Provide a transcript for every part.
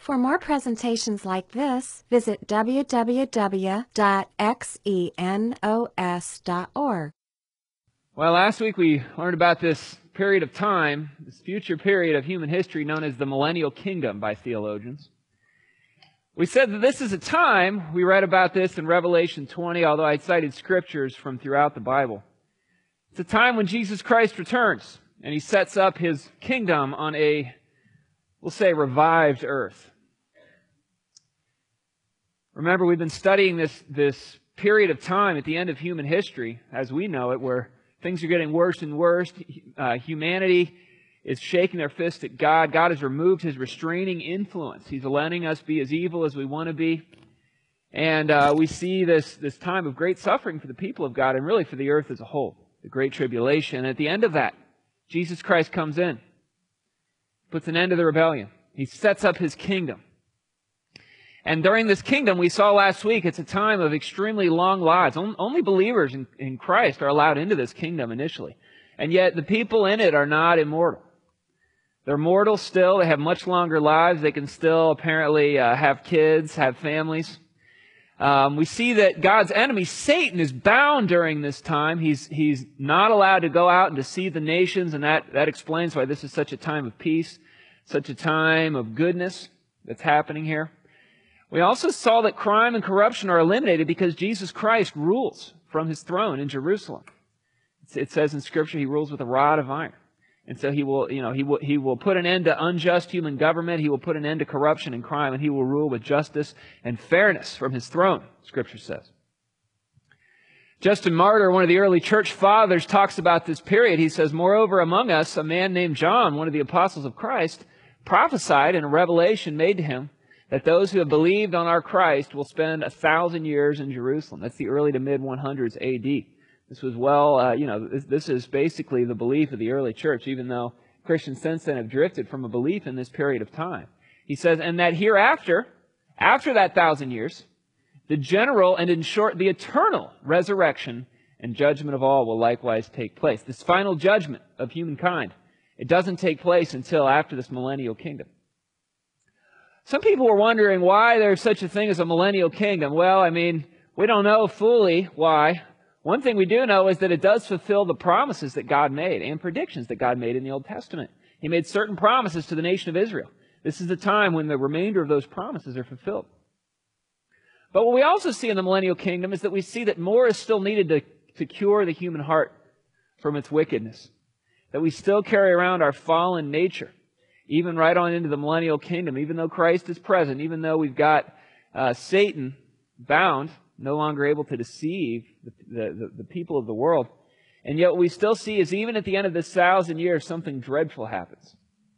For more presentations like this, visit www.xenos.org. Well, last week we learned about this period of time, this future period of human history known as the Millennial Kingdom by theologians. We said that this is a time, we read about this in Revelation 20, although I cited scriptures from throughout the Bible. It's a time when Jesus Christ returns, and He sets up His kingdom on a, we'll say, revived earth. Remember, we've been studying this period of time at the end of human history, as we know it, where things are getting worse and worse. Humanity is shaking their fist at God. God has removed His restraining influence. He's letting us be as evil as we want to be. And we see this time of great suffering for the people of God and really for the earth as a whole, the Great Tribulation. And at the end of that, Jesus Christ comes in, puts an end to the rebellion. He sets up His kingdom. And during this kingdom, we saw last week, it's a time of extremely long lives. Only believers in Christ are allowed into this kingdom initially. And yet the people in it are not immortal. They're mortal still. They have much longer lives. They can still apparently have kids, have families. We see that God's enemy, Satan, is bound during this time. He's not allowed to go out and deceive the nations, and that explains why this is such a time of peace, such a time of goodness that's happening here. We also saw that crime and corruption are eliminated because Jesus Christ rules from His throne in Jerusalem. It says in Scripture He rules with a rod of iron. And so He will put an end to unjust human government. He will put an end to corruption and crime, and He will rule with justice and fairness from His throne, Scripture says. Justin Martyr, one of the early church fathers, talks about this period. He says, "Moreover, among us, a man named John, one of the apostles of Christ, prophesied in a revelation made to him that those who have believed on our Christ will spend 1,000 years in Jerusalem." That's the early to mid-100s A.D. This was this is basically the belief of the early church, even though Christians since then have drifted from a belief in this period of time. He says, and that hereafter, after that 1,000 years, the general and in short, the eternal resurrection and judgment of all will likewise take place. This final judgment of humankind, it doesn't take place until after this millennial kingdom. Some people were wondering why there's such a thing as a millennial kingdom. Well, we don't know fully why. One thing we do know is that it does fulfill the promises that God made and predictions that God made in the Old Testament. He made certain promises to the nation of Israel. This is the time when the remainder of those promises are fulfilled. But what we also see in the millennial kingdom is that we see that more is still needed to cure the human heart from its wickedness. That we still carry around our fallen nature, even right on into the millennial kingdom, even though Christ is present, even though we've got Satan bound, no longer able to deceive the people of the world. And yet what we still see is even at the end of this 1,000 years, something dreadful happens.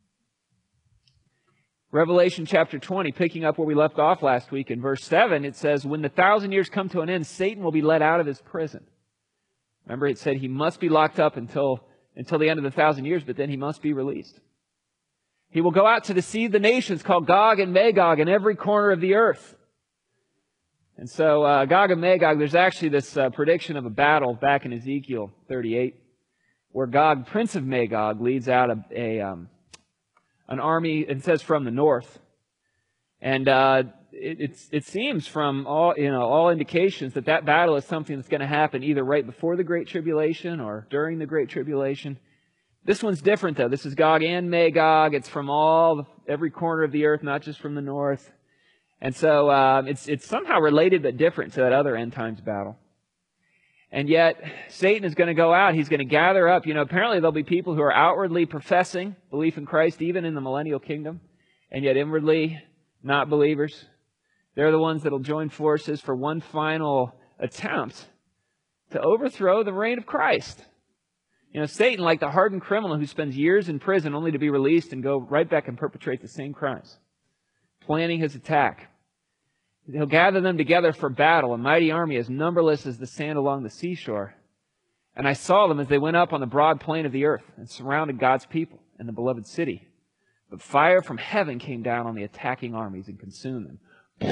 Revelation chapter 20, picking up where we left off last week in verse 7, it says, "When the 1,000 years come to an end, Satan will be let out of his prison." Remember, it said he must be locked up until the end of the 1,000 years, but then he must be released. He will go out to deceive the nations called Gog and Magog in every corner of the earth. And so Gog and Magog, there's actually this prediction of a battle back in Ezekiel 38, where Gog, prince of Magog, leads out an army, it says from the north. And it seems from all indications that battle is something that's going to happen either right before the Great Tribulation or during the Great Tribulation. This one's different, though. This is Gog and Magog. It's from every corner of the earth, not just from the north. And so it's somehow related but different to that other end times battle. And yet, Satan is going to go out. He's going to gather up. Apparently there'll be people who are outwardly professing belief in Christ, even in the millennial kingdom, and yet inwardly not believers. They're the ones that will join forces for one final attempt to overthrow the reign of Christ. Satan, like the hardened criminal who spends years in prison only to be released and go right back and perpetrate the same crimes, planning his attack. He'll gather them together for battle, a mighty army as numberless as the sand along the seashore. And I saw them as they went up on the broad plain of the earth and surrounded God's people and the beloved city. But fire from heaven came down on the attacking armies and consumed them.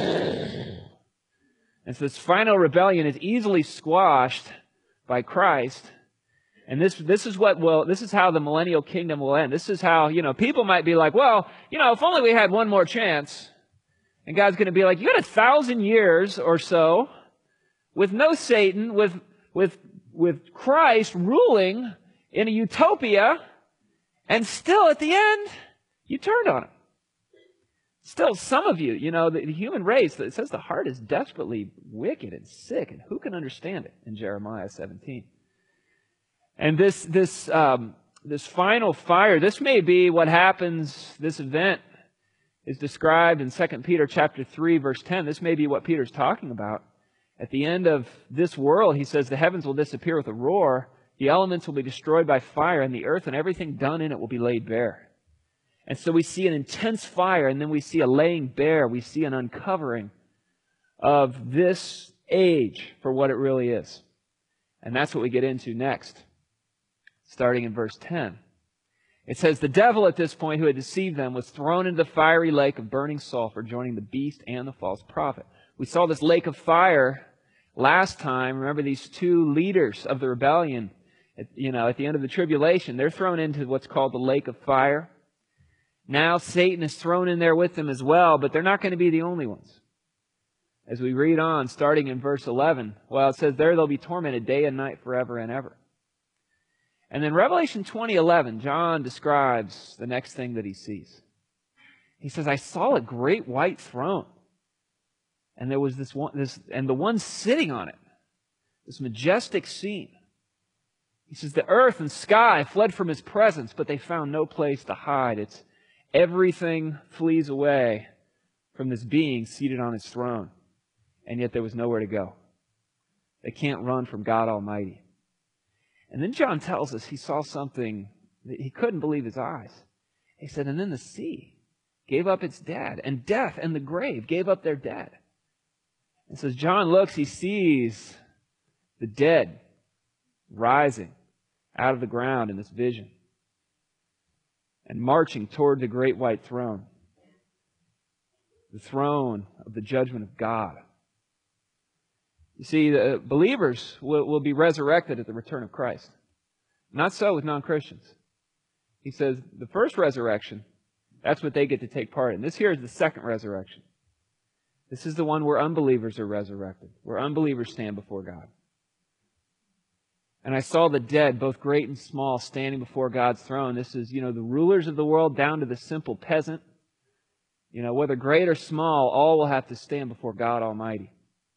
And so this final rebellion is easily squashed by Christ. And this is how the millennial kingdom will end. This is how, people might be like, well, if only we had one more chance. And God's going to be like, you got 1,000 years or so with no Satan, with Christ ruling in a utopia, and still at the end, you turned on him. Still, some of you, the human race, it says the heart is desperately wicked and sick, and who can understand it in Jeremiah 17? And this final fire, this may be what happens, this event is described in 2 Peter chapter 3, verse 10. This may be what Peter's talking about. At the end of this world, he says, the heavens will disappear with a roar, the elements will be destroyed by fire, and the earth and everything done in it will be laid bare. And so we see an intense fire, and then we see a laying bare. We see an uncovering of this age for what it really is. And that's what we get into next, starting in verse 10. It says, the devil at this point who had deceived them was thrown into the fiery lake of burning sulfur, joining the beast and the false prophet. We saw this lake of fire last time. Remember these two leaders of the rebellion, at the end of the tribulation. They're thrown into what's called the lake of fire. Now Satan is thrown in there with them as well, but they're not going to be the only ones. As we read on, starting in verse 11, it says, there they'll be tormented day and night forever and ever. And then Revelation 20:11, John describes the next thing that he sees. He says, I saw a great white throne. And there was and the one sitting on it, this majestic scene. He says, the earth and sky fled from his presence, but they found no place to hide. Everything flees away from this being seated on his throne. And yet there was nowhere to go. They can't run from God Almighty. And then John tells us he saw something that he couldn't believe his eyes. He said, and then the sea gave up its dead, and death and the grave gave up their dead. And so as John looks, he sees the dead rising out of the ground in this vision and marching toward the great white throne, the throne of the judgment of God. You see, the believers will be resurrected at the return of Christ. Not so with non-Christians. He says the first resurrection, that's what they get to take part in. This here is the second resurrection. This is the one where unbelievers are resurrected, where unbelievers stand before God. And I saw the dead, both great and small, standing before God's throne. This is, the rulers of the world down to the simple peasant. Whether great or small, all will have to stand before God Almighty.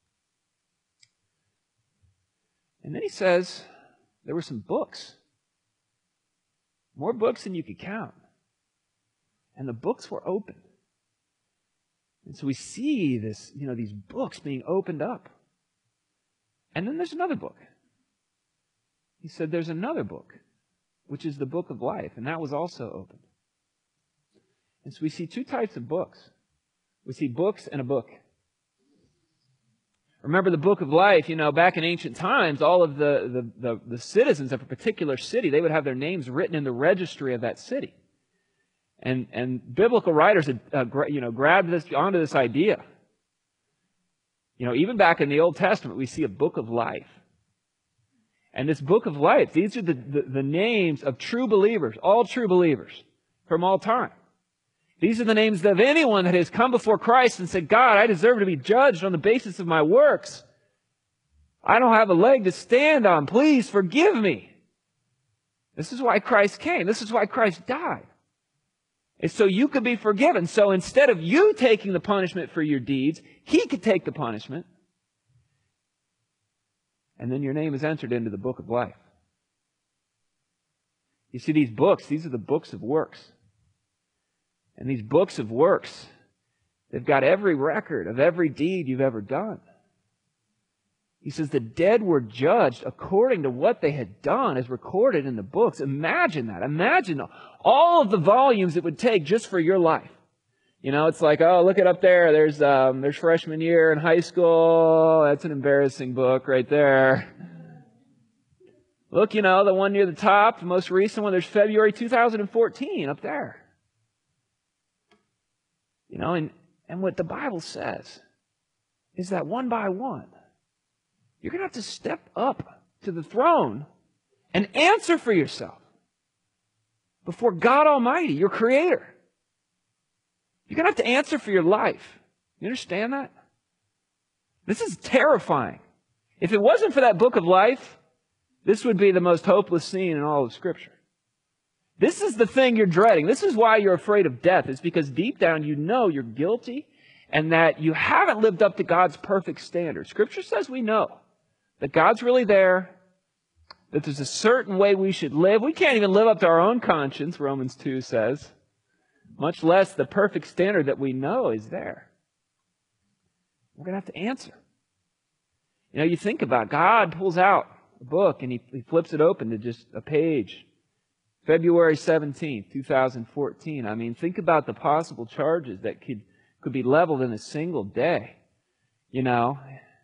And then he says there were some books. More books than you could count. And the books were open. And so we see this, these books being opened up. And then there's another book. He said there's another book, which is the book of life, and that was also opened. And so we see two types of books. We see books and a book. Remember the book of life, back in ancient times, all of the citizens of a particular city, they would have their names written in the registry of that city. And biblical writers had, grabbed onto this idea. Even back in the Old Testament, we see a book of life. And this book of life, these are the names of true believers, all true believers from all time. These are the names of anyone that has come before Christ and said, God, I deserve to be judged on the basis of my works. I don't have a leg to stand on. Please forgive me. This is why Christ came. This is why Christ died. It's so you could be forgiven. So instead of you taking the punishment for your deeds, He could take the punishment. And then your name is entered into the book of life. You see, these books, these are the books of works. And these books of works, they've got every record of every deed you've ever done. He says the dead were judged according to what they had done as recorded in the books. Imagine that. Imagine all of the volumes it would take just for your life. It's like, oh, look it up there. There's freshman year in high school. That's an embarrassing book right there. Look, the one near the top, the most recent one, there's February 2014 up there. And what the Bible says is that one by one, you're going to have to step up to the throne and answer for yourself before God Almighty, your Creator. You're going to have to answer for your life You understand that? This is terrifying. If it wasn't for that book of life, this would be the most hopeless scene in all of Scripture. This is the thing you're dreading. This is why you're afraid of death. It's because deep down you know you're guilty and that you haven't lived up to God's perfect standard. Scripture says we know that God's really there, that there's a certain way we should live. We can't even live up to our own conscience, Romans 2 says, much less the perfect standard that we know is there. We're going to have to answer. You know, you think about it. God pulls out a book and he flips it open to just a page. February 17th, 2014. I mean, think about the possible charges that could be leveled in a single day. You know,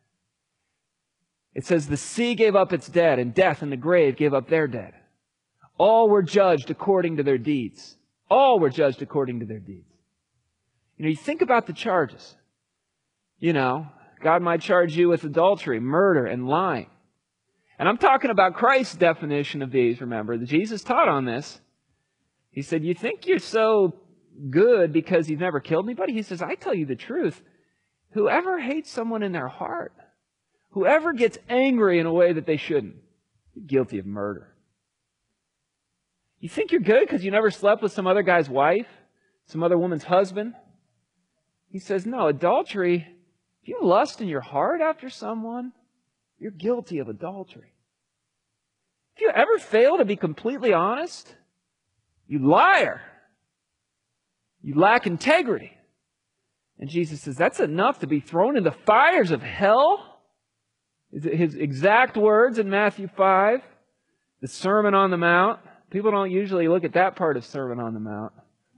it says the sea gave up its dead, and death and the grave gave up their dead. All were judged according to their deeds. All were judged according to their deeds. You know, you think about the charges. You know, God might charge you with adultery, murder, and lying. And I'm talking about Christ's definition of these, remember. Jesus taught on this. He said, you think you're so good because you've never killed anybody? He says, I tell you the truth. Whoever hates someone in their heart, whoever gets angry in a way that they shouldn't, is guilty of murder. You think you're good because you never slept with some other guy's wife, some other woman's husband? He says, no, adultery, if you lust in your heart after someone, you're guilty of adultery. If you ever fail to be completely honest, you liar. You lack integrity. And Jesus says that's enough to be thrown in the fires of hell. Is it his exact words in Matthew 5, the Sermon on the Mount. People don't usually look at that part of Sermon on the Mount.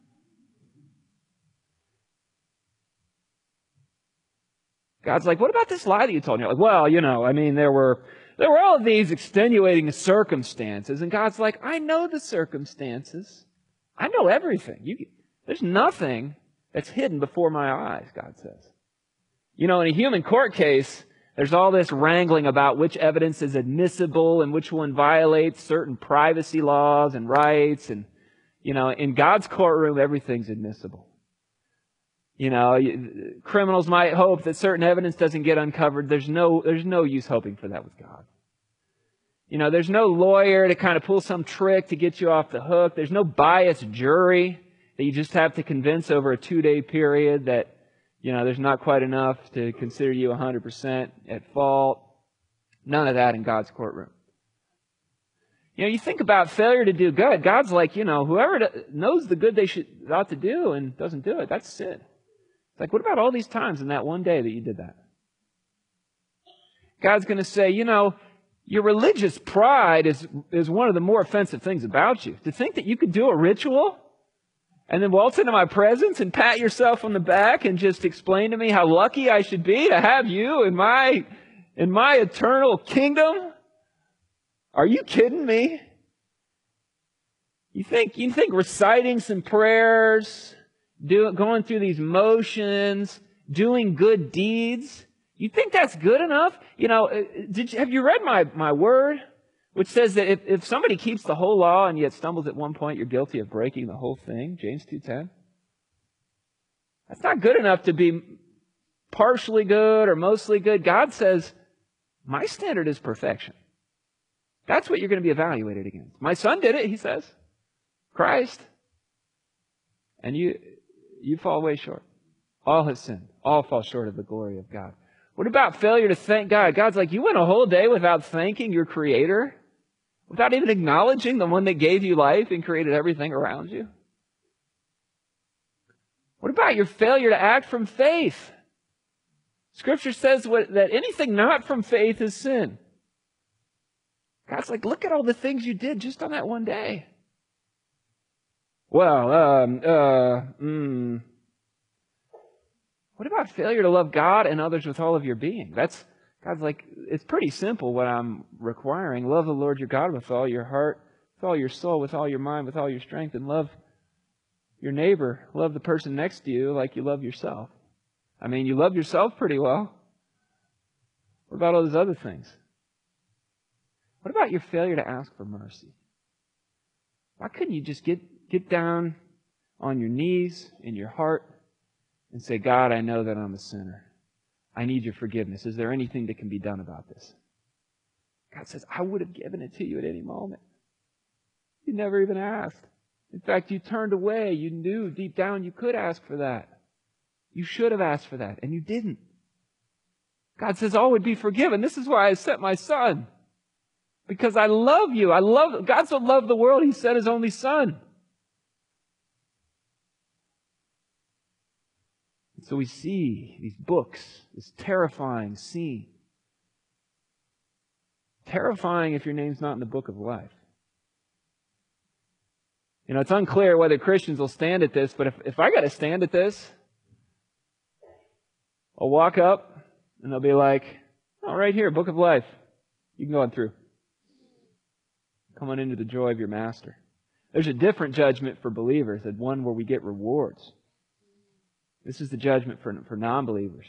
God's like, what about this lie that you told me? You're like, well, you know, I mean, there were all of these extenuating circumstances. And God's like, I know the circumstances. I know everything. There's nothing that's hidden before my eyes, God says. You know, in a human court case, there's all this wrangling about which evidence is admissible and which one violates certain privacy laws and rights. And, you know, in God's courtroom, everything's admissible. You know, criminals might hope that certain evidence doesn't get uncovered. There's no use hoping for that with God. You know, there's no lawyer to kind of pull some trick to get you off the hook. There's no biased jury that you just have to convince over a 2-day period that, you know, there's not quite enough to consider you 100% at fault. None of that in God's courtroom. You know, you think about failure to do good. God's like, you know, whoever knows the good they ought to do and doesn't do it, that's sin. Like, what about all these times in that one day that you did that? God's going to say, you know, your religious pride is one of the more offensive things about you. To think that you could do a ritual and then waltz into my presence and pat yourself on the back and just explain to me how lucky I should be to have you in my eternal kingdom? Are you kidding me? You think reciting some prayers, going through these motions, doing good deeds, you think that's good enough? You know, have you read my word? Which says that if somebody keeps the whole law and yet stumbles at one point, you're guilty of breaking the whole thing. James 2:10. That's not good enough to be partially good or mostly good. God says, my standard is perfection. That's what you're going to be evaluated against. My son did it, he says. Christ. And you fall way short. All have sinned. All fall short of the glory of God. What about failure to thank God? God's like, you went a whole day without thanking your Creator? Without even acknowledging the one that gave you life and created everything around you? What about your failure to act from faith? Scripture says that anything not from faith is sin. God's like, look at all the things you did just on that one day. Well, what about failure to love God and others with all of your being? God's like, it's pretty simple what I'm requiring. Love the Lord your God with all your heart, with all your soul, with all your mind, with all your strength, and love your neighbor. Love the person next to you like you love yourself. I mean, you love yourself pretty well. What about all those other things? What about your failure to ask for mercy? Why couldn't you just get down on your knees in your heart and say, God, I know that I'm a sinner. I need your forgiveness. Is there anything that can be done about this? God says, I would have given it to you at any moment. You never even asked. In fact, you turned away. You knew deep down you could ask for that. You should have asked for that, and you didn't. God says, all would be forgiven. This is why I sent my Son. Because I love you. God so loved the world, He sent His only Son. And so we see these books, this terrifying scene. Terrifying if your name's not in the book of life. You know, it's unclear whether Christians will stand at this, but if I got to stand at this, I'll walk up and they'll be like, oh, right here, book of life. You can go on through. Come on into the joy of your master. There's a different judgment for believers, and one where we get rewards. This is the judgment for non-believers.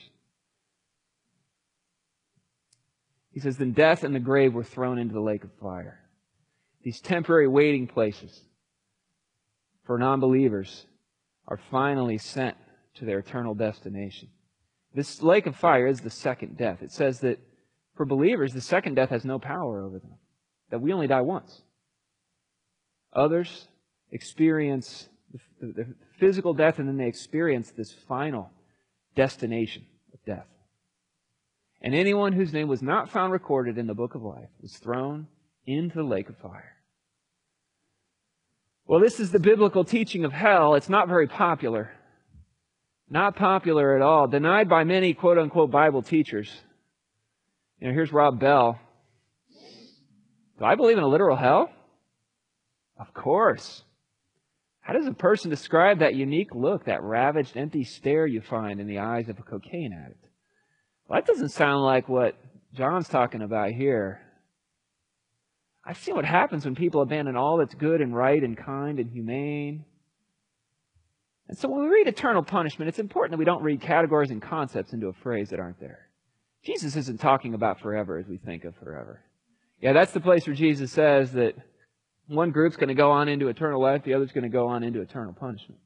He says, then death and the grave were thrown into the lake of fire. These temporary waiting places for non-believers are finally sent to their eternal destination. This lake of fire is the second death. It says that for believers, the second death has no power over them. That we only die once. Others experience the physical death, and then they experience this final destination of death. And anyone whose name was not found recorded in the book of life was thrown into the lake of fire. Well, this is the biblical teaching of hell. It's not very popular. Not popular at all. Denied by many quote-unquote Bible teachers. You know, here's Rob Bell. Do I believe in a literal hell? Of course. How does a person describe that unique look, that ravaged, empty stare you find in the eyes of a cocaine addict? Well, that doesn't sound like what John's talking about here. I've seen what happens when people abandon all that's good and right and kind and humane. And so when we read eternal punishment, it's important that we don't read categories and concepts into a phrase that aren't there. Jesus isn't talking about forever as we think of forever. Yeah, that's the place where Jesus says that one group's going to go on into eternal life, the other's going to go on into eternal punishment.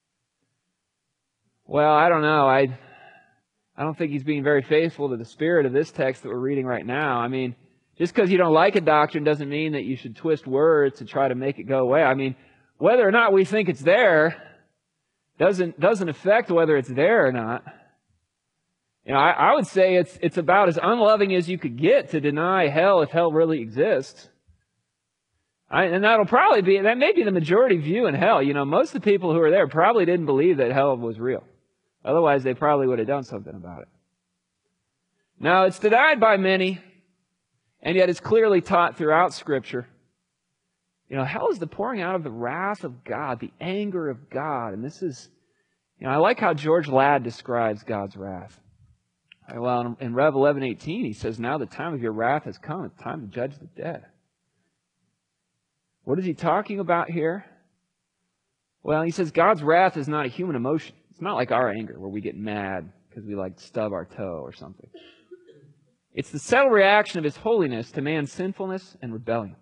Well, I don't know. I don't think He's being very faithful to the spirit of this text that we're reading right now. I mean, just because you don't like a doctrine doesn't mean that you should twist words to try to make it go away. I mean, whether or not we think it's there doesn't affect whether it's there or not. You know, I would say it's about as unloving as you could get to deny hell if hell really exists. And that may be the majority view in hell. You know, most of the people who are there probably didn't believe that hell was real. Otherwise, they probably would have done something about it. Now, it's denied by many, and yet it's clearly taught throughout Scripture. You know, hell is the pouring out of the wrath of God, the anger of God. And this is, you know, I like how George Ladd describes God's wrath. Well, in Rev 11:18, he says, now the time of your wrath has come. It's time to judge the dead. What is he talking about here? Well, he says God's wrath is not a human emotion. It's not like our anger where we get mad because we like stub our toe or something. It's the settled reaction of His holiness to man's sinfulness and rebellion.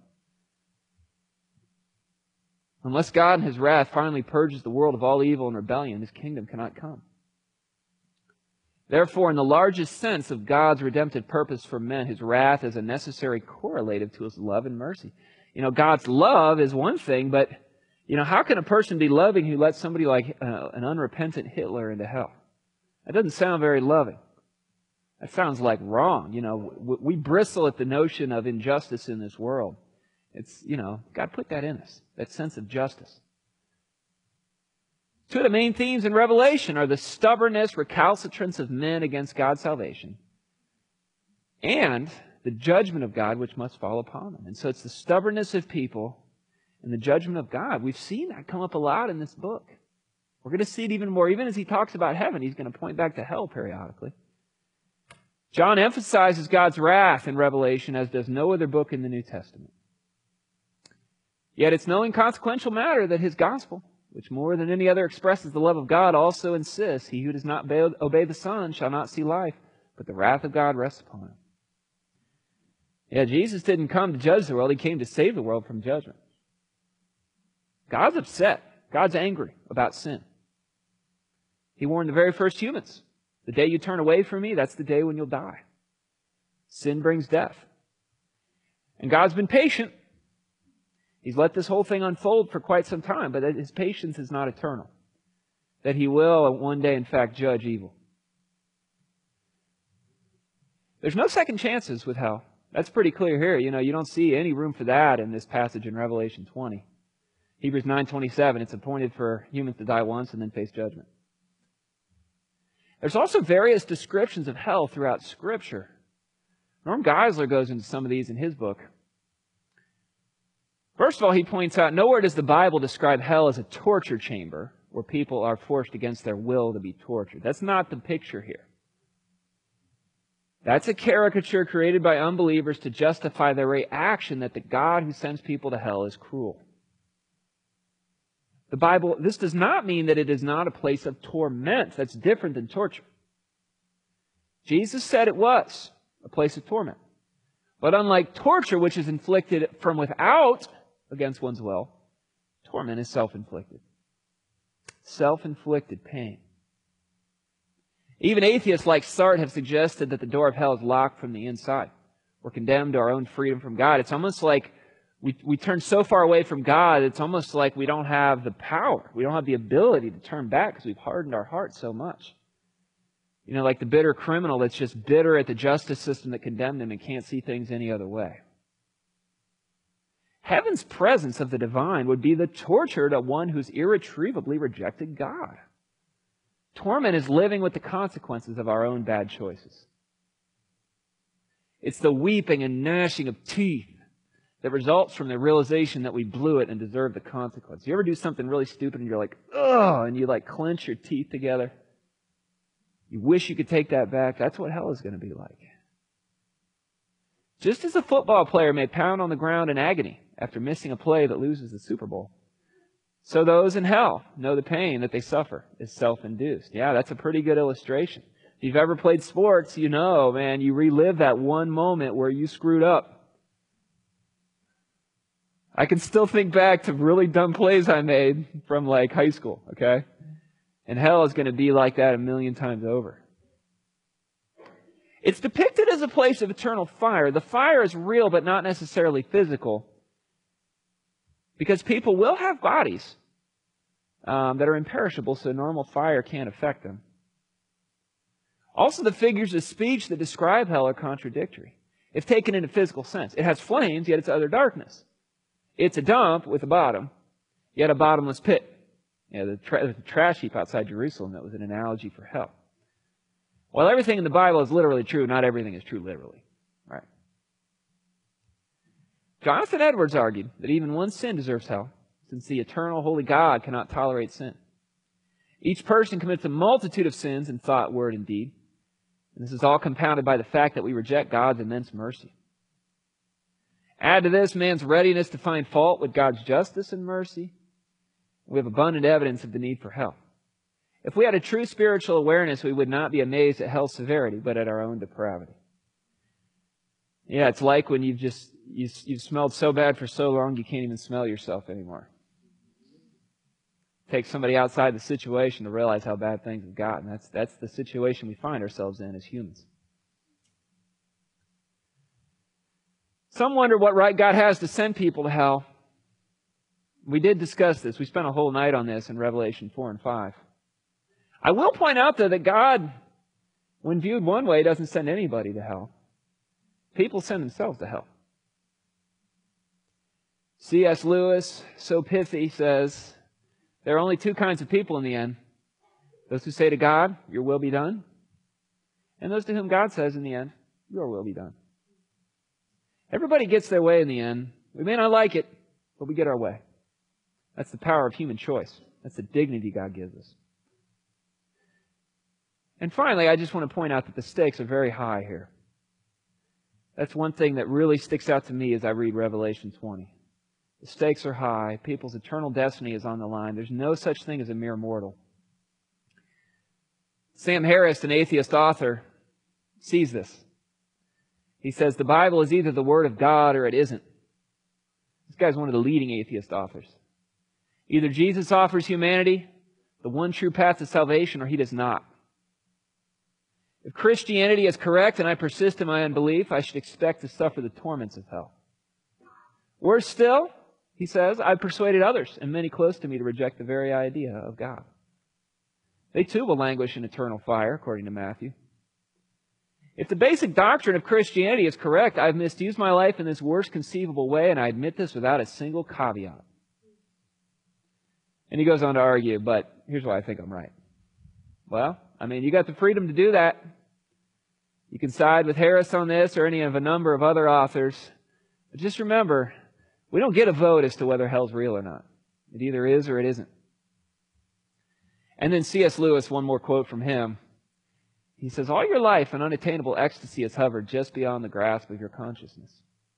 Unless God in His wrath finally purges the world of all evil and rebellion, His kingdom cannot come. Therefore, in the largest sense of God's redemptive purpose for men, His wrath is a necessary correlative to His love and mercy. You know, God's love is one thing, but, you know, how can a person be loving who lets somebody like an unrepentant Hitler into hell? That doesn't sound very loving. That sounds like wrong. You know, we bristle at the notion of injustice in this world. It's, you know, God put that in us, that sense of justice. Two of the main themes in Revelation are the stubbornness, recalcitrance of men against God's salvation, and the judgment of God which must fall upon them. And so it's the stubbornness of people and the judgment of God. We've seen that come up a lot in this book. We're going to see it even more. Even as he talks about heaven, he's going to point back to hell periodically. John emphasizes God's wrath in Revelation, as does no other book in the New Testament. Yet it's no inconsequential matter that his gospel, which more than any other expresses the love of God, also insists, he who does not obey the Son shall not see life, but the wrath of God rests upon him. Yeah, Jesus didn't come to judge the world. He came to save the world from judgment. God's upset. God's angry about sin. He warned the very first humans. The day you turn away from me, that's the day when you'll die. Sin brings death. And God's been patient. He's let this whole thing unfold for quite some time, but His patience is not eternal. That He will one day, in fact, judge evil. There's no second chances with hell. That's pretty clear here. You don't see any room for that in this passage in Revelation 20. Hebrews 9:27, it's appointed for humans to die once and then face judgment. There's also various descriptions of hell throughout Scripture. Norm Geisler goes into some of these in his book. First of all, he points out, nowhere does the Bible describe hell as a torture chamber where people are forced against their will to be tortured. That's not the picture here. That's a caricature created by unbelievers to justify their reaction that the God who sends people to hell is cruel. The Bible, this does not mean that it is not a place of torment. That's different than torture. Jesus said it was a place of torment. But unlike torture, which is inflicted from without against one's will, torment is self-inflicted. Self-inflicted pain. Even atheists like Sartre have suggested that the door of hell is locked from the inside. We're condemned to our own freedom from God. It's almost like we turn so far away from God, it's almost like we don't have the power. We don't have the ability to turn back because we've hardened our hearts so much. Like the bitter criminal that's just bitter at the justice system that condemned him and can't see things any other way. Heaven's presence of the divine would be the torture to one who's irretrievably rejected God. Torment is living with the consequences of our own bad choices. It's the weeping and gnashing of teeth that results from the realization that we blew it and deserve the consequence. You ever do something really stupid and you're like, ugh, and you clench your teeth together? You wish you could take that back. That's what hell is going to be like. Just as a football player may pound on the ground in agony after missing a play that loses the Super Bowl, so those in hell know the pain that they suffer is self-induced. Yeah, that's a pretty good illustration. If you've ever played sports, you relive that one moment where you screwed up. I can still think back to really dumb plays I made from high school, okay? And hell is going to be like that 1,000,000 times over. It's depicted as a place of eternal fire. The fire is real but not necessarily physical. Because people will have bodies that are imperishable, so normal fire can't affect them. Also, the figures of speech that describe hell are contradictory. If taken in a physical sense, it has flames, yet it's utter darkness. It's a dump with a bottom, yet a bottomless pit. The trash heap outside Jerusalem, that was an analogy for hell. While everything in the Bible is literally true, not everything is true literally. Right? Jonathan Edwards argued that even one sin deserves hell, since the eternal holy God cannot tolerate sin. Each person commits a multitude of sins in thought, word, and deed. And this is all compounded by the fact that we reject God's immense mercy. Add to this man's readiness to find fault with God's justice and mercy. We have abundant evidence of the need for hell. If we had a true spiritual awareness, we would not be amazed at hell's severity, but at our own depravity. Yeah, it's like when you've smelled so bad for so long you can't even smell yourself anymore. It takes somebody outside the situation to realize how bad things have gotten. That's the situation we find ourselves in as humans. Some wonder what right God has to send people to hell. We did discuss this. We spent a whole night on this in Revelation 4 and 5. I will point out, though, that God, when viewed one way, doesn't send anybody to hell. People send themselves to hell. C.S. Lewis, so pithy, says, there are only two kinds of people in the end. Those who say to God, your will be done. And those to whom God says in the end, your will be done. Everybody gets their way in the end. We may not like it, but we get our way. That's the power of human choice. That's the dignity God gives us. And finally, I just want to point out that the stakes are very high here. That's one thing that really sticks out to me as I read Revelation 20. The stakes are high. People's eternal destiny is on the line. There's no such thing as a mere mortal. Sam Harris, an atheist author, sees this. He says, the Bible is either the Word of God or it isn't. This guy's one of the leading atheist authors. Either Jesus offers humanity the one true path to salvation or he does not. If Christianity is correct and I persist in my unbelief, I should expect to suffer the torments of hell. Worse still, he says, I've persuaded others and many close to me to reject the very idea of God. They too will languish in eternal fire, according to Matthew. If the basic doctrine of Christianity is correct, I've misused my life in this worst conceivable way, and I admit this without a single caveat. And he goes on to argue, but here's why I think I'm right. Well, you got the freedom to do that. You can side with Harris on this or any of a number of other authors. But just remember, we don't get a vote as to whether hell's real or not. It either is or it isn't. And then C.S. Lewis, one more quote from him. He says, all your life an unattainable ecstasy has hovered just beyond the grasp of your consciousness.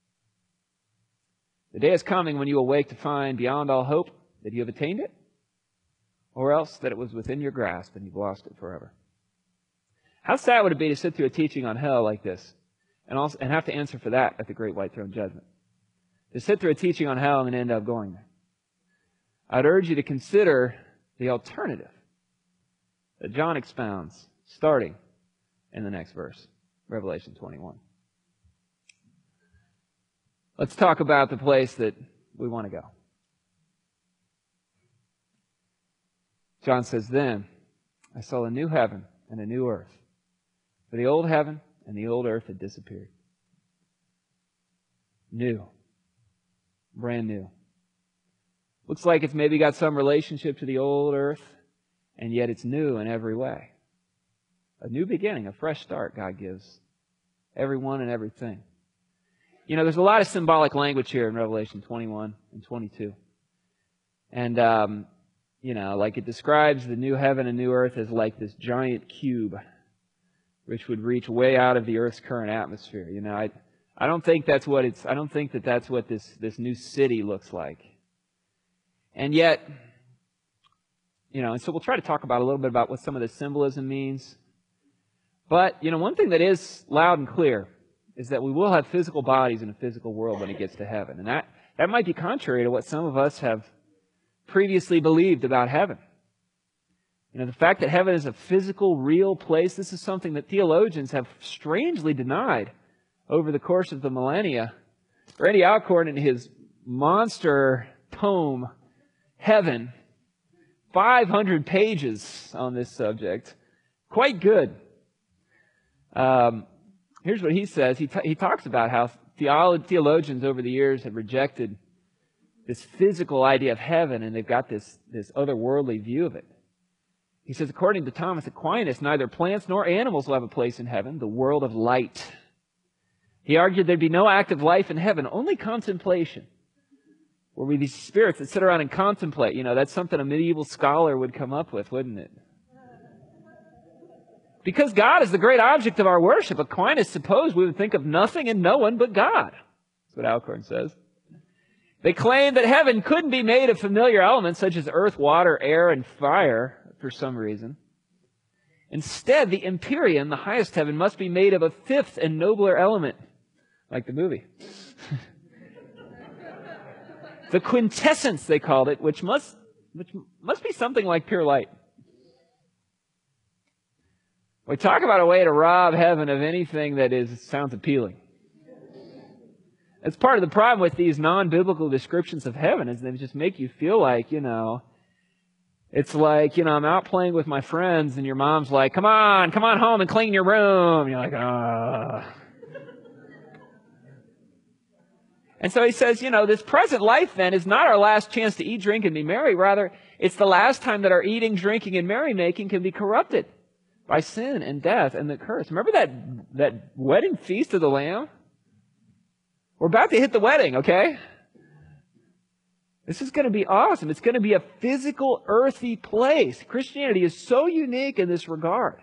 The day is coming when you awake to find beyond all hope that you have attained it, or else that it was within your grasp and you've lost it forever. How sad would it be to sit through a teaching on hell like this and have to answer for that at the Great White Throne Judgment? To sit through a teaching on hell and end up going there. I'd urge you to consider the alternative that John expounds, starting in the next verse, Revelation 21. Let's talk about the place that we want to go. John says, then I saw a new heaven and a new earth, for the old heaven and the old earth had disappeared. New. Brand new. Looks like it's maybe got some relationship to the old earth, and yet it's new in every way. A new beginning, a fresh start God gives everyone and everything. There's a lot of symbolic language here in Revelation 21 and 22. And, like it describes the new heaven and new earth as like this giant cube, which would reach way out of the earth's current atmosphere. I don't think that's what that's what this new city looks like. And yet, and so we'll try to talk about a little bit about what some of the symbolism means. But, one thing that is loud and clear is that we will have physical bodies in a physical world when it gets to heaven. And that might be contrary to what some of us have previously believed about heaven. The fact that heaven is a physical, real place, this is something that theologians have strangely denied over the course of the millennia. Randy Alcorn, in his monster tome, Heaven, 500 pages on this subject. Quite good. Here's what he says. He talks about how theologians over the years have rejected this physical idea of heaven, and they've got this otherworldly view of it. He says, according to Thomas Aquinas, neither plants nor animals will have a place in heaven, the world of light. He argued there'd be no active life in heaven, only contemplation. Where we these spirits that sit around and contemplate. That's something a medieval scholar would come up with, wouldn't it? Because God is the great object of our worship, Aquinas supposed we would think of nothing and no one but God. That's what Alcorn says. They claim that heaven couldn't be made of familiar elements such as earth, water, air, and fire for some reason. Instead, the empyrean, the highest heaven, must be made of a fifth and nobler element, like the movie. The quintessence, they called it, which must be something like pure light. We talk about a way to rob heaven of anything that sounds appealing. It's part of the problem with these non-biblical descriptions of heaven, is they just make you feel like, it's like, I'm out playing with my friends and your mom's like, come on home and clean your room. You're like, ah. And so he says, this present life then is not our last chance to eat, drink, and be merry. Rather, it's the last time that our eating, drinking, and merrymaking can be corrupted by sin and death and the curse. Remember that wedding feast of the Lamb? We're about to hit the wedding, okay? This is going to be awesome. It's going to be a physical, earthy place. Christianity is so unique in this regard.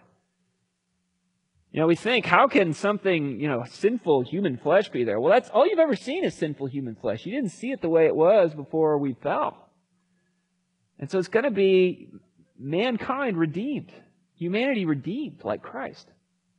We think, how can something, sinful human flesh be there? Well, that's all you've ever seen is sinful human flesh. You didn't see it the way it was before we fell. And so it's going to be mankind redeemed. Humanity redeemed like Christ.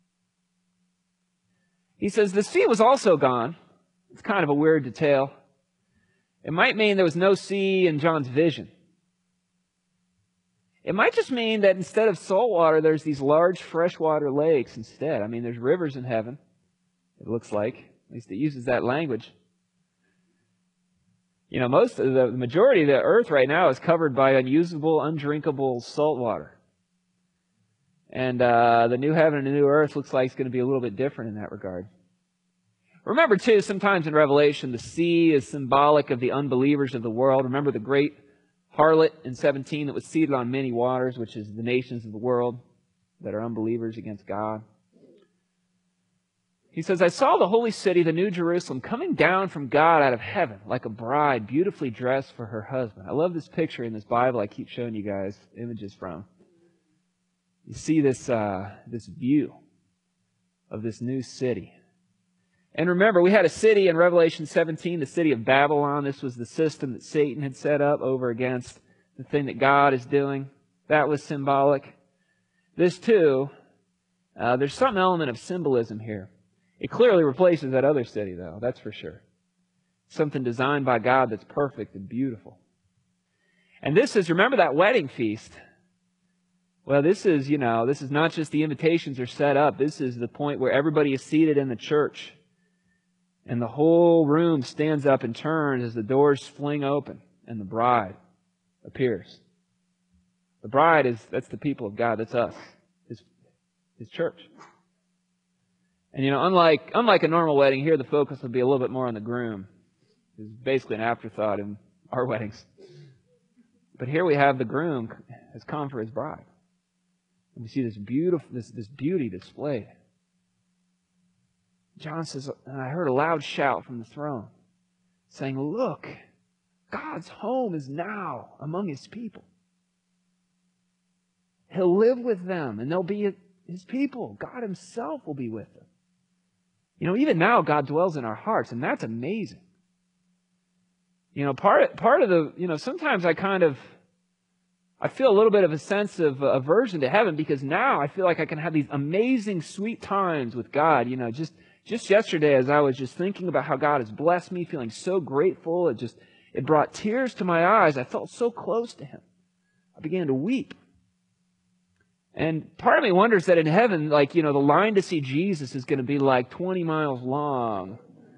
He says, the sea was also gone. It's kind of a weird detail. It might mean there was no sea in John's vision. It might just mean that instead of salt water, there's these large freshwater lakes instead. I mean, there's rivers in heaven, it looks like. At least it uses that language. You know, the majority of the earth right now is covered by unusable, undrinkable salt water. And the new heaven and the new earth looks like it's going to be a little bit different in that regard. Remember, too, sometimes in Revelation, the sea is symbolic of the unbelievers of the world. Remember the great harlot in 17 that was seated on many waters, which is the nations of the world that are unbelievers against God. He says, I saw the holy city, the new Jerusalem, coming down from God out of heaven like a bride beautifully dressed for her husband. I love this picture in this Bible I keep showing you guys images from. You see this view of this new city. And remember, we had a city in Revelation 17, the city of Babylon. This was the system that Satan had set up over against the thing that God is doing. That was symbolic. This too, there's some element of symbolism here. It clearly replaces that other city, though, that's for sure. Something designed by God that's perfect and beautiful. And this is, remember that wedding feast? Well, this is not just the invitations are set up. This is the point where everybody is seated in the church. And the whole room stands up and turns as the doors fling open and the bride appears. The bride that's the people of God. That's us, His church. And unlike a normal wedding, here the focus will be a little bit more on the groom. It's basically an afterthought in our weddings. But here we have the groom has come for his bride. And we see this beauty displayed. John says, and I heard a loud shout from the throne saying, look, God's home is now among His people. He'll live with them and they'll be His people. God Himself will be with them. Even now God dwells in our hearts, and that's amazing. Part of the, sometimes I feel a little bit of a sense of aversion to heaven because now I feel like I can have these amazing, sweet times with God. Just yesterday as I was just thinking about how God has blessed me, feeling so grateful, it brought tears to my eyes. I felt so close to Him. I began to weep. And part of me wonders that in heaven, the line to see Jesus is going to be like 20 miles long.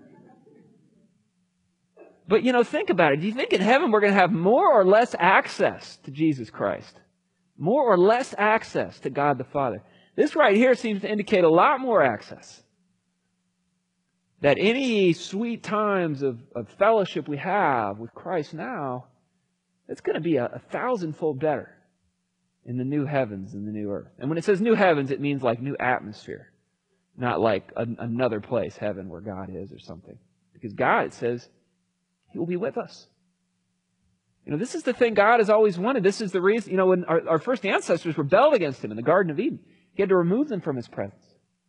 But, think about it. Do you think in heaven we're going to have more or less access to Jesus Christ? More or less access to God the Father? This right here seems to indicate a lot more access. That any sweet times of fellowship we have with Christ now, it's going to be a thousandfold better in the new heavens and the new earth. And when it says new heavens, it means like new atmosphere. Not like another place, heaven, where God is or something. Because God, it says, He will be with us. This is the thing God has always wanted. This is the reason, when our first ancestors rebelled against Him in the Garden of Eden, He had to remove them from His presence.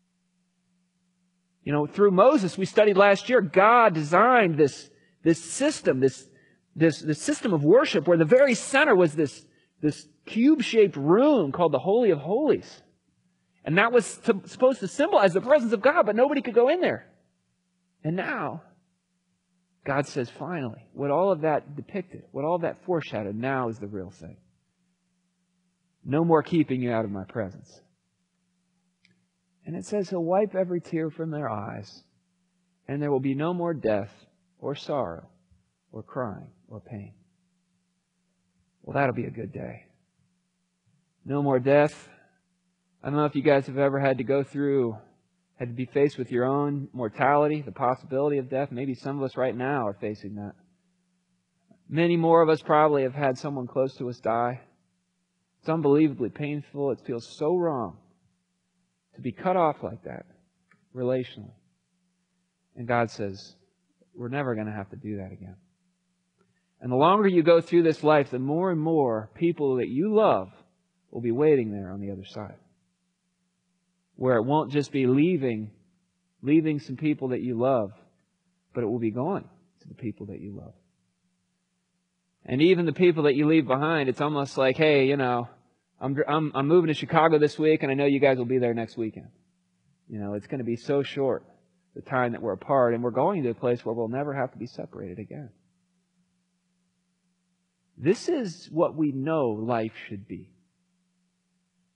Through Moses, we studied last year, God designed this system, this system of worship where the very center was this cube-shaped room called the Holy of Holies. And that was supposed to symbolize the presence of God, but nobody could go in there. And now, God says, finally, what all of that depicted, what all of that foreshadowed, now is the real thing. No more keeping you out of my presence. And it says He'll wipe every tear from their eyes, and there will be no more death or sorrow or crying or pain. Well, that'll be a good day. No more death. I don't know if you guys have ever had to be faced with your own mortality, the possibility of death. Maybe some of us right now are facing that. Many more of us probably have had someone close to us die. It's unbelievably painful. It feels so wrong to be cut off like that, relationally. And God says, we're never going to have to do that again. And the longer you go through this life, the more and more people that you love will be waiting there on the other side. Where it won't just be leaving some people that you love, but it will be going to the people that you love. And even the people that you leave behind, it's almost like, hey, I'm moving to Chicago this week, and I know you guys will be there next weekend. It's going to be so short, the time that we're apart, and we're going to a place where we'll never have to be separated again. This is what we know life should be.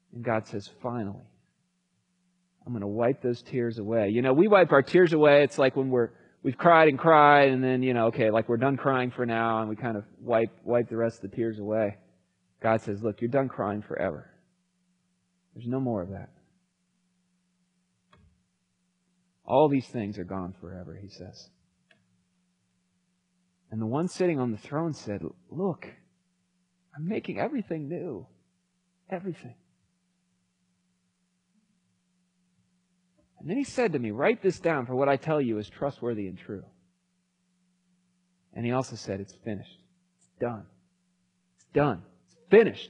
And God says, finally, I'm going to wipe those tears away. You know, we wipe our tears away. It's like when we've cried and cried, and then, okay, like we're done crying for now, and we kind of wipe the rest of the tears away. God says, look, you're done crying forever. There's no more of that. All these things are gone forever, He says. And the one sitting on the throne said, look, I'm making everything new. Everything. And then He said to me, write this down, for what I tell you is trustworthy and true. And He also said, it's finished. It's done. It's done. It's finished.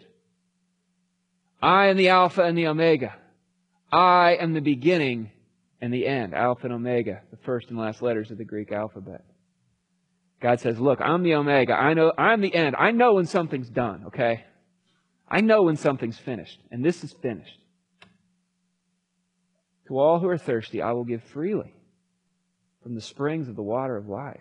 I am the Alpha and the Omega. I am the beginning and the end. Alpha and Omega, the first and last letters of the Greek alphabet. God says, look, I'm the Omega. I know, I'm the end. I know when something's done, okay? I know when something's finished. And this is finished. To all who are thirsty, I will give freely from the springs of the water of life.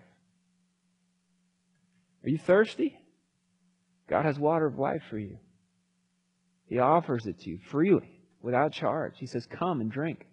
Are you thirsty? God has water of life for you. He offers it to you freely, without charge. He says, come and drink.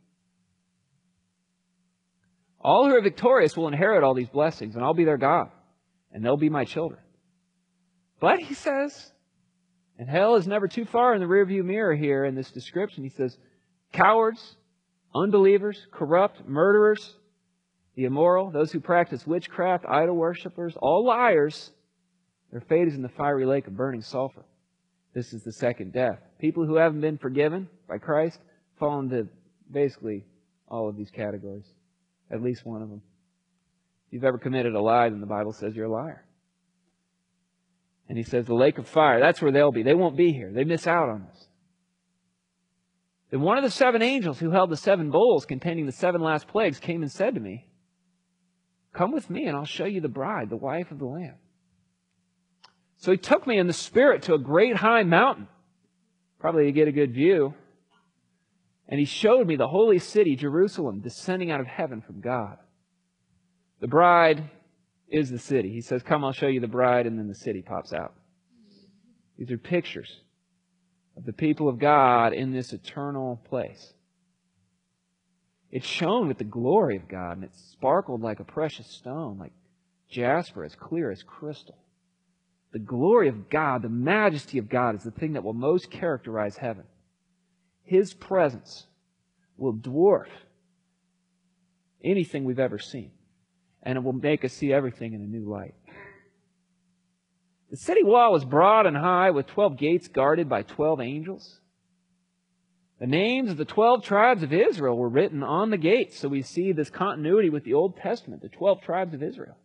All who are victorious will inherit all these blessings, and I'll be their God, and they'll be my children. But, He says, and hell is never too far in the rearview mirror here in this description. He says, cowards, unbelievers, corrupt, murderers, the immoral, those who practice witchcraft, idol worshippers, all liars, their fate is in the fiery lake of burning sulfur. This is the second death. People who haven't been forgiven by Christ fall into basically all of these categories. At least one of them. If you've ever committed a lie, then the Bible says you're a liar. And He says the lake of fire, that's where they'll be. They won't be here. They miss out on this. Then one of the 7 angels who held the 7 bowls containing the 7 last plagues came and said to me, come with me and I'll show you the bride, the wife of the Lamb. So He took me in the Spirit to a great high mountain, probably to get a good view. And He showed me the holy city, Jerusalem, descending out of heaven from God. The bride is the city. He says, come, I'll show you the bride, and then the city pops out. These are pictures of the people of God in this eternal place. It shone with the glory of God, and it sparkled like a precious stone, like jasper, as clear as crystal. The glory of God, the majesty of God, is the thing that will most characterize heaven. His presence will dwarf anything we've ever seen. And it will make us see everything in a new light. The city wall was broad and high with 12 gates guarded by 12 angels. The names of the 12 tribes of Israel were written on the gates. So we see this continuity with the Old Testament, the 12 tribes of Israel.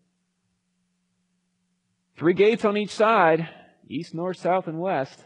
3 gates on each side, east, north, south, and west.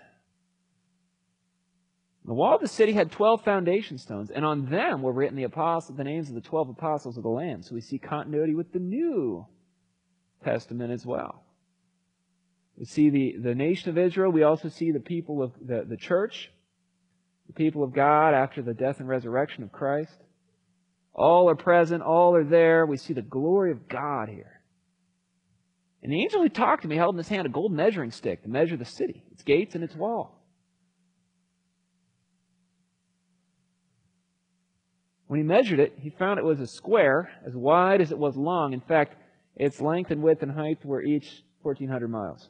The wall of the city had 12 foundation stones, and on them were written the names of the 12 apostles of the Lamb. So we see continuity with the New Testament as well. We see the nation of Israel. We also see the people of the church, the people of God after the death and resurrection of Christ. All are present. All are there. We see the glory of God here. And the angel who talked to me held in his hand a gold measuring stick to measure the city, its gates and its wall. When he measured it, he found it was a square, as wide as it was long. In fact, its length and width and height were each 1,400 miles.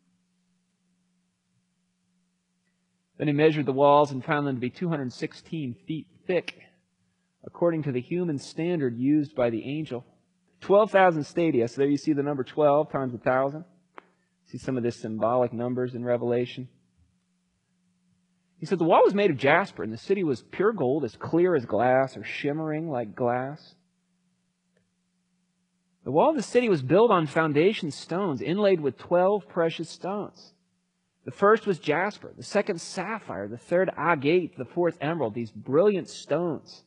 Then he measured the walls and found them to be 216 feet thick, according to the human standard used by the angel. 12,000 stadia, so there you see the number 12 times 1,000. See some of this symbolic numbers in Revelation. He said the wall was made of jasper, and the city was pure gold, as clear as glass, or shimmering like glass. The wall of the city was built on foundation stones, inlaid with 12 precious stones. The first was jasper, the second sapphire, the third agate, the fourth emerald, these brilliant stones.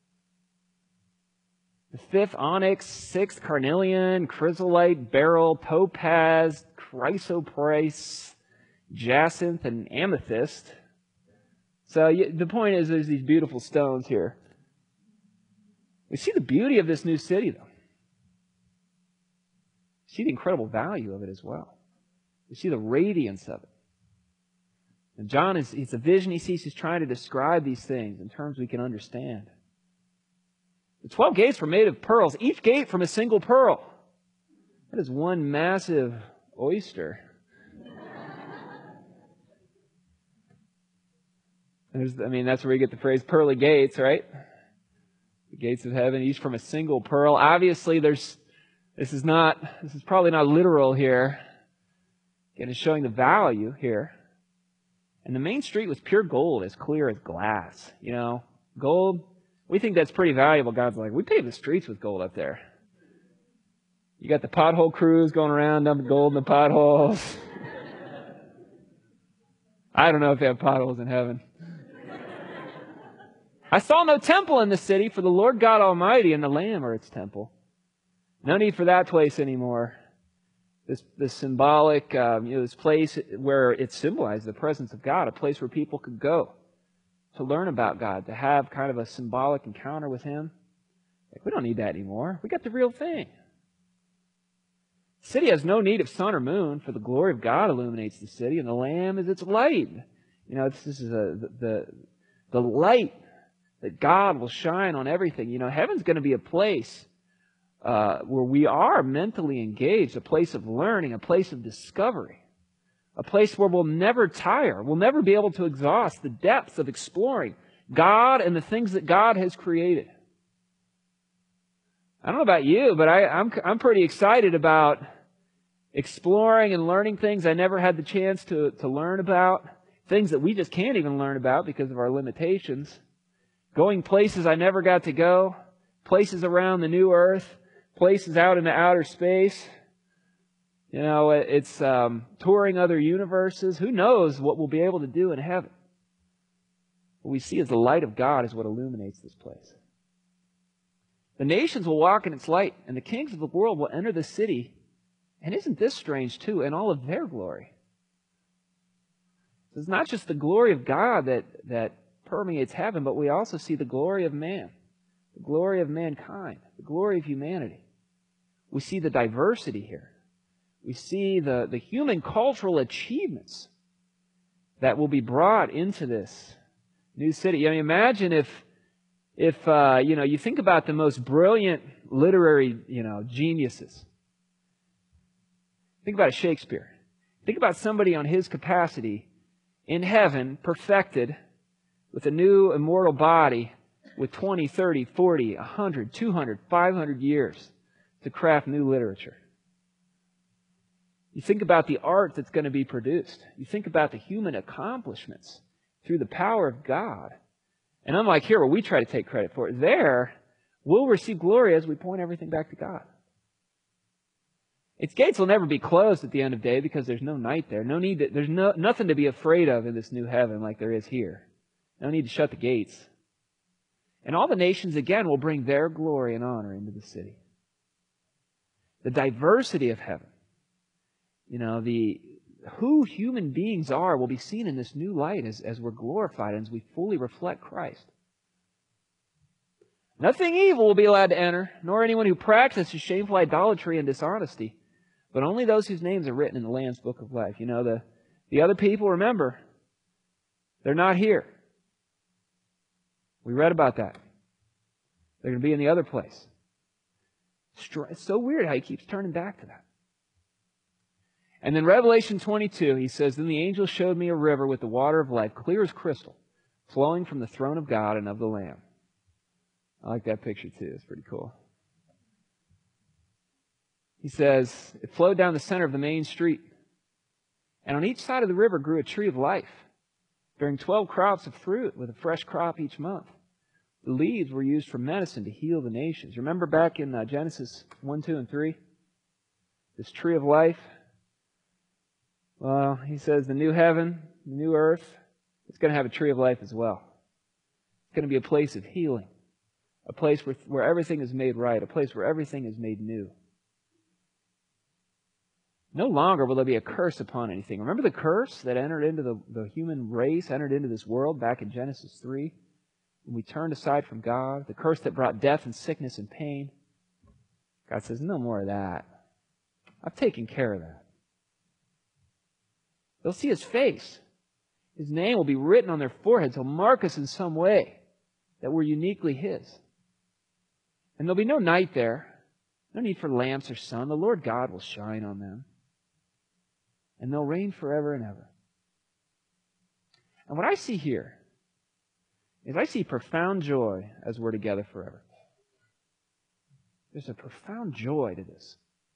The fifth onyx, sixth carnelian, chrysolite, beryl, topaz, chrysoprase, jacinth, and amethyst. So the point is, there's these beautiful stones here. We see the beauty of this new city, though. We see the incredible value of it as well. We see the radiance of it. And John, it's a vision he sees. He's trying to describe these things in terms we can understand. The 12 gates were made of pearls, each gate from a single pearl. That is one massive oyster. That's where you get the phrase pearly gates, right? The gates of heaven, each from a single pearl. Obviously, this is probably not literal here. Again, it's showing the value here. And the main street was pure gold, as clear as glass. You know, gold, we think that's pretty valuable. God's like, we pave the streets with gold up there. You got the pothole crews going around dumping gold in the potholes. I don't know if they have potholes in heaven. I saw no temple in the city, for the Lord God Almighty and the Lamb are its temple. No need for that place anymore. This symbolic, this place where it symbolized the presence of God, a place where people could go to learn about God, to have kind of a symbolic encounter with Him. Like, we don't need that anymore. We got the real thing. The city has no need of sun or moon, for the glory of God illuminates the city, and the Lamb is its light. You know, this is the light that God will shine on everything. You know, heaven's going to be a place where we are mentally engaged, a place of learning, a place of discovery, a place where we'll never tire. We'll never be able to exhaust the depths of exploring God and the things that God has created. I don't know about you, but I'm pretty excited about exploring and learning things I never had the chance to learn about, things that we just can't even learn about because of our limitations. Going places I never got to go, places around the new earth, places out into outer space. You know, it's touring other universes. Who knows what we'll be able to do in heaven? What we see as the light of God is what illuminates this place. The nations will walk in its light, and the kings of the world will enter the city. And isn't this strange, too, in all of their glory? It's not just the glory of God that permeates heaven, but we also see the glory of man, the glory of mankind, the glory of humanity. We see the diversity here. We see the human cultural achievements that will be brought into this new city. I mean, imagine if you think about the most brilliant literary, geniuses. Think about Shakespeare. Think about somebody on his capacity in heaven, perfected, with a new immortal body, with 20, 30, 40, 100, 200, 500 years to craft new literature. You think about the art that's going to be produced. You think about the human accomplishments through the power of God. And unlike here, where we try to take credit for it, there, we'll receive glory as we point everything back to God. Its gates will never be closed at the end of day because there's no night there. There's nothing to be afraid of in this new heaven like there is here. No need to shut the gates. And all the nations, again, will bring their glory and honor into the city. The diversity of heaven, who human beings are will be seen in this new light as we're glorified and as we fully reflect Christ. Nothing evil will be allowed to enter, nor anyone who practices shameful idolatry and dishonesty, but only those whose names are written in the Lamb's Book of Life. The other people, remember, they're not here. We read about that. They're going to be in the other place. It's so weird how he keeps turning back to that. And then Revelation 22, he says, "Then the angel showed me a river with the water of life, clear as crystal, flowing from the throne of God and of the Lamb." I like that picture too. It's pretty cool. He says, "It flowed down the center of the main street. And on each side of the river grew a tree of life, bearing 12 crops of fruit with a fresh crop each month. The leaves were used for medicine to heal the nations." Remember back in Genesis 1, 2, and 3? This tree of life. Well, he says the new heaven, the new earth, it's going to have a tree of life as well. It's going to be a place of healing. A place where everything is made right. A place where everything is made new. No longer will there be a curse upon anything. Remember the curse that entered into the human race, entered into this world back in Genesis 3? When we turned aside from God, the curse that brought death and sickness and pain. God says, no more of that. I've taken care of that. They'll see His face. His name will be written on their foreheads. He'll mark us in some way that we're uniquely His. And there'll be no night there. No need for lamps or sun. The Lord God will shine on them. And they'll reign forever and ever. And what I see here is I see profound joy as we're together forever. There's a profound joy to this.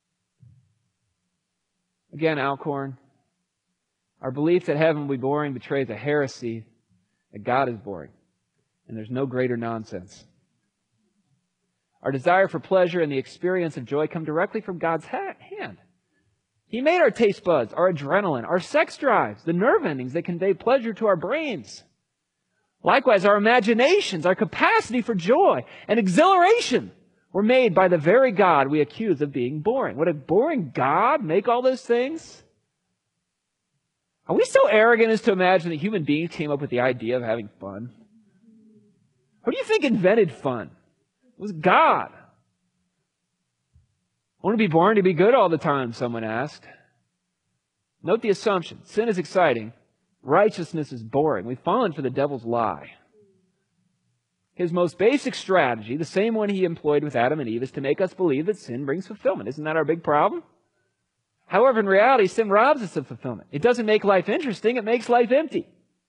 Again, Alcorn, our belief that heaven will be boring betrays a heresy that God is boring. And there's no greater nonsense. Our desire for pleasure and the experience of joy come directly from God's hand. He made our taste buds, our adrenaline, our sex drives, the nerve endings that convey pleasure to our brains. Likewise, our imaginations, our capacity for joy and exhilaration were made by the very God we accuse of being boring. Would a boring God make all those things? Are we so arrogant as to imagine that human beings came up with the idea of having fun? Who do you think invented fun? It was God. Won't it be boring to be good all the time, someone asked. Note the assumption. Sin is exciting. Righteousness is boring. We've fallen for the devil's lie. His most basic strategy, the same one he employed with Adam and Eve, is to make us believe that sin brings fulfillment. Isn't that our big problem? However, in reality, sin robs us of fulfillment. It doesn't make life interesting. It makes life empty.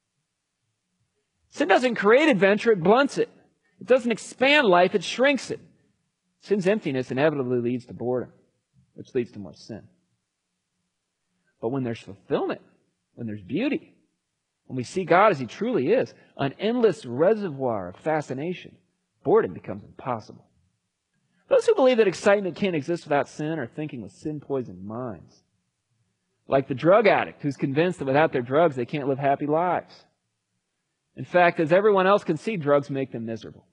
Sin doesn't create adventure. It blunts it. It doesn't expand life. It shrinks it. Sin's emptiness inevitably leads to boredom, which leads to more sin. But when there's fulfillment, when there's beauty, when we see God as He truly is, an endless reservoir of fascination, boredom becomes impossible. Those who believe that excitement can't exist without sin are thinking with sin-poisoned minds. Like the drug addict who's convinced that without their drugs they can't live happy lives. In fact, as everyone else can see, drugs make them miserable.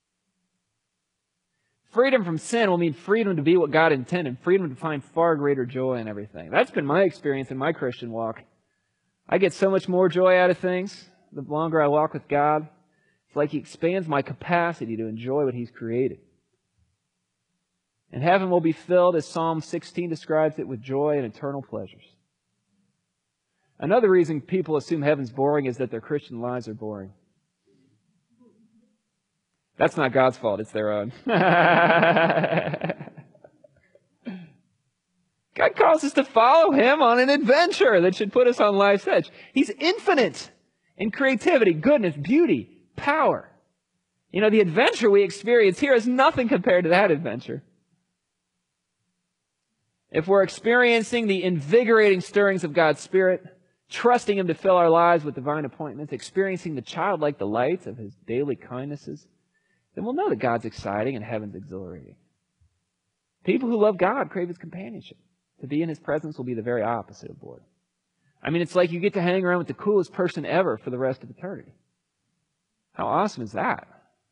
Freedom from sin will mean freedom to be what God intended, freedom to find far greater joy in everything. That's been my experience in my Christian walk. I get so much more joy out of things the longer I walk with God. It's like He expands my capacity to enjoy what He's created. And heaven will be filled, as Psalm 16 describes it, with joy and eternal pleasures. Another reason people assume heaven's boring is that their Christian lives are boring. That's not God's fault, it's their own. God calls us to follow Him on an adventure that should put us on life's edge. He's infinite in creativity, goodness, beauty, power. You know, the adventure we experience here is nothing compared to that adventure. If we're experiencing the invigorating stirrings of God's Spirit, trusting Him to fill our lives with divine appointments, experiencing the childlike delights of His daily kindnesses, then we'll know that God's exciting and heaven's exhilarating. People who love God crave His companionship. To be in His presence will be the very opposite of boredom. I mean, it's like you get to hang around with the coolest person ever for the rest of eternity. How awesome is that?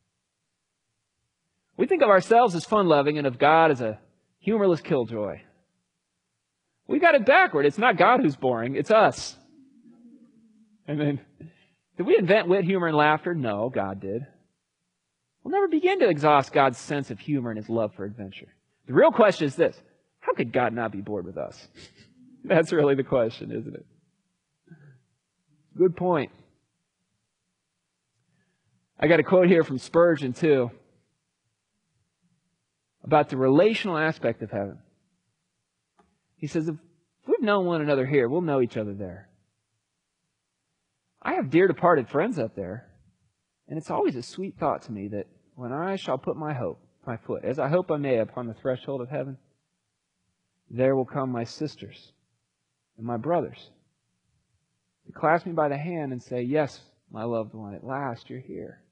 We think of ourselves as fun-loving and of God as a humorless killjoy. We got it backward. It's not God who's boring, it's us. I mean, did we invent wit, humor, and laughter? No, God did. We'll never begin to exhaust God's sense of humor and His love for adventure. The real question is this: how could God not be bored with us? That's really the question, isn't it? Good point. I got a quote here from Spurgeon, too, about the relational aspect of heaven. He says, if we've known one another here, we'll know each other there. I have dear departed friends up there, and it's always a sweet thought to me that when I shall put my foot, as I hope I may, upon the threshold of heaven, there will come my sisters and my brothers to clasp me by the hand and say, yes, my loved one, at last you're here.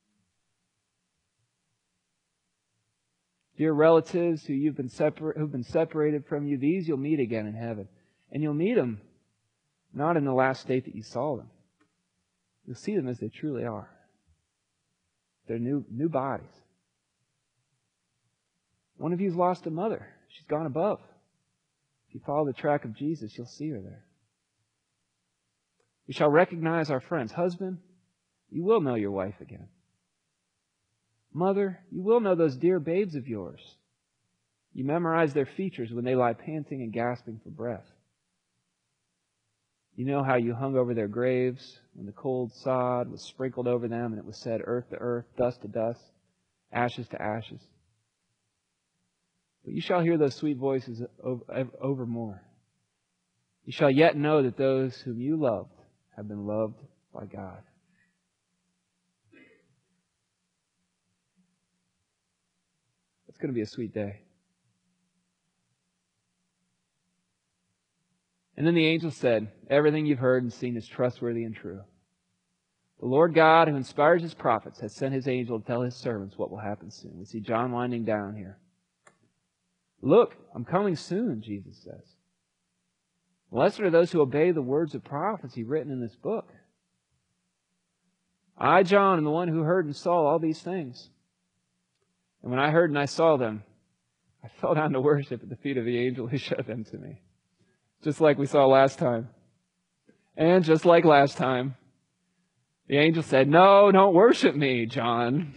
Dear relatives who've been separated from you, these you'll meet again in heaven. And you'll meet them not in the last state that you saw them. You'll see them as they truly are. They're new bodies. One of you's lost a mother. She's gone above. If you follow the track of Jesus, you'll see her there. We shall recognize our friends. Husband, you will know your wife again. Mother, you will know those dear babes of yours. You memorize their features when they lie panting and gasping for breath. You know how you hung over their graves when the cold sod was sprinkled over them and it was said, earth to earth, dust to dust, ashes to ashes. But you shall hear those sweet voices overmore. You shall yet know that those whom you loved have been loved by God. It's going to be a sweet day. And then the angel said, everything you've heard and seen is trustworthy and true. The Lord God, who inspires His prophets, has sent His angel to tell His servants what will happen soon. We see John winding down here. Look, I'm coming soon, Jesus says. Blessed are those who obey the words of prophecy written in this book. I, John, am the one who heard and saw all these things. And when I heard and I saw them, I fell down to worship at the feet of the angel who showed them to me. Just like we saw last time. And just like last time, the angel said, no, don't worship me, John.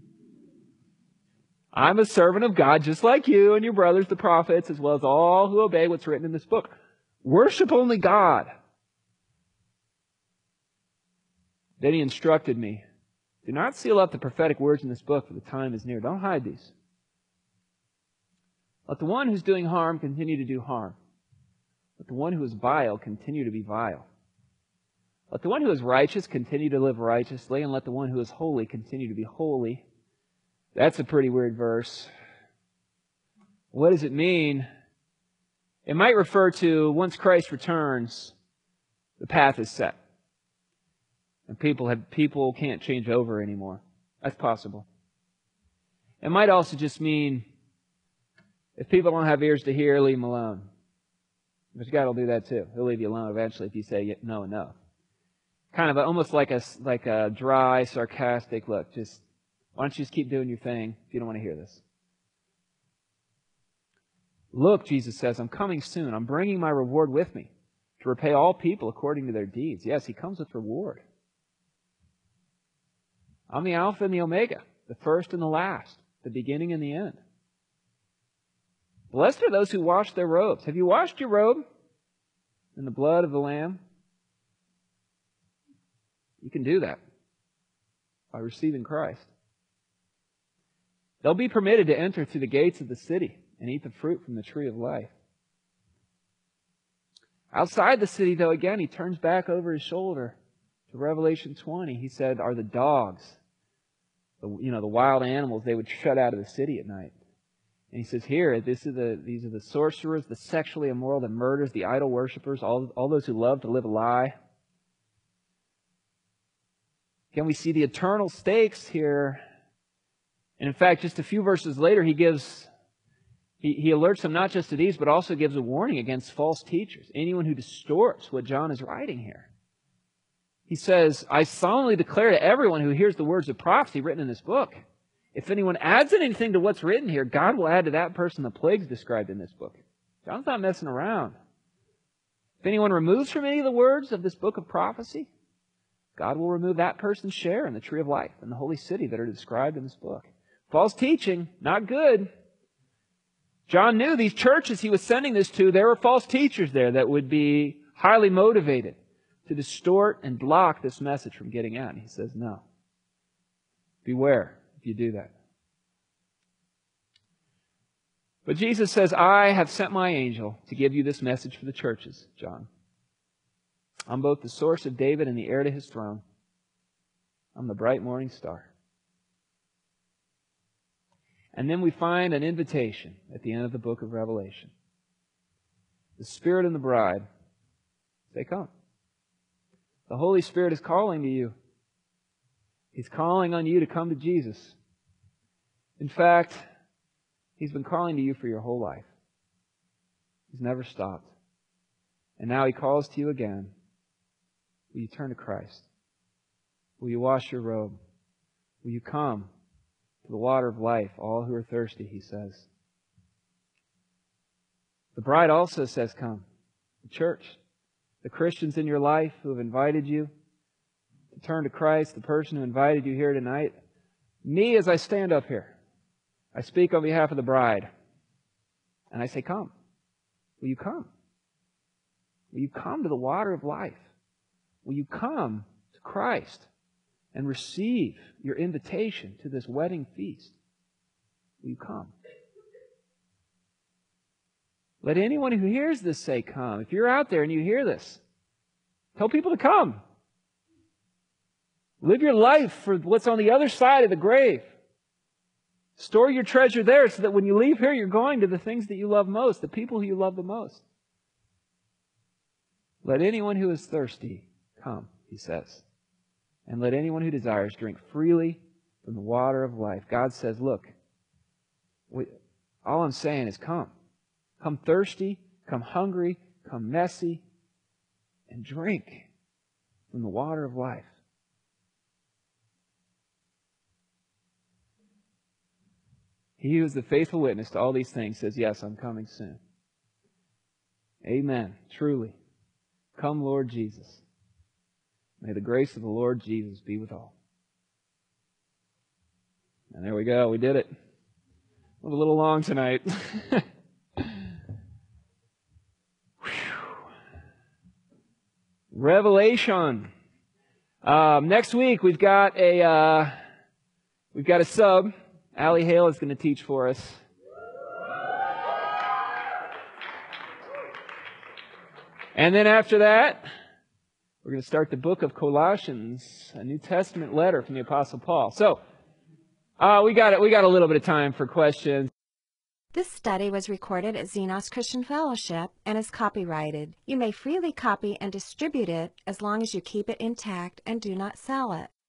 I'm a servant of God just like you and your brothers, the prophets, as well as all who obey what's written in this book. Worship only God. Then he instructed me, do not seal up the prophetic words in this book, for the time is near. Don't hide these. Let the one who's doing harm continue to do harm. Let the one who is vile continue to be vile. Let the one who is righteous continue to live righteously, and let the one who is holy continue to be holy. That's a pretty weird verse. What does it mean? It might refer to once Christ returns, the path is set. And people can't change over anymore. That's possible. It might also just mean if people don't have ears to hear, leave them alone. But God will do that too. He'll leave you alone eventually if you say no enough. Kind of almost like a dry, sarcastic look. Just why don't you just keep doing your thing if you don't want to hear this? Look, Jesus says, I'm coming soon. I'm bringing my reward with me to repay all people according to their deeds. Yes, He comes with reward. I'm the Alpha and the Omega, the first and the last, the beginning and the end. Blessed are those who wash their robes. Have you washed your robe in the blood of the Lamb? You can do that by receiving Christ. They'll be permitted to enter through the gates of the city and eat the fruit from the tree of life. Outside the city, though, again, he turns back over his shoulder to Revelation 20. He said, are the dogs, the wild animals they would shut out of the city at night. And he says here, these are the sorcerers, the sexually immoral, the murderers, the idol worshippers, all those who love to live a lie. Again, we see the eternal stakes here. And in fact, just a few verses later, he alerts them not just to these, but also gives a warning against false teachers, anyone who distorts what John is writing here. He says, I solemnly declare to everyone who hears the words of prophecy written in this book, if anyone adds anything to what's written here, God will add to that person the plagues described in this book. John's not messing around. If anyone removes from any of the words of this book of prophecy, God will remove that person's share in the tree of life and the holy city that are described in this book. False teaching, not good. John knew these churches he was sending this to, there were false teachers there that would be highly motivated to distort and block this message from getting out. And he says, no. Beware if you do that. But Jesus says, I have sent my angel to give you this message for the churches, John. I'm both the source of David and the heir to his throne. I'm the bright morning star. And then we find an invitation at the end of the book of Revelation. The Spirit and the bride say, come. The Holy Spirit is calling to you. He's calling on you to come to Jesus. In fact, He's been calling to you for your whole life. He's never stopped. And now He calls to you again. Will you turn to Christ? Will you wash your robe? Will you come to the water of life, all who are thirsty, He says. The bride also says, come. The church, the Christians in your life who have invited you to turn to Christ, the person who invited you here tonight. Me, as I stand up here, I speak on behalf of the bride. And I say, come. Will you come? Will you come to the water of life? Will you come to Christ and receive your invitation to this wedding feast? Will you come? Let anyone who hears this say, come. If you're out there and you hear this, tell people to come. Live your life for what's on the other side of the grave. Store your treasure there so that when you leave here, you're going to the things that you love most, the people who you love the most. Let anyone who is thirsty come, he says. And let anyone who desires drink freely from the water of life. God says, look, all I'm saying is come. Come thirsty, come hungry, come messy, and drink from the water of life. He who is the faithful witness to all these things says, yes, I'm coming soon. Amen. Truly. Come, Lord Jesus. May the grace of the Lord Jesus be with all. And there we go. We did it. Went a little long tonight. Revelation. Next week we've got a sub. Allie Hale is going to teach for us. And then after that, we're going to start the book of Colossians, a New Testament letter from the Apostle Paul. So, we got a little bit of time for questions. This study was recorded at Xenos Christian Fellowship and is copyrighted. You may freely copy and distribute it as long as you keep it intact and do not sell it.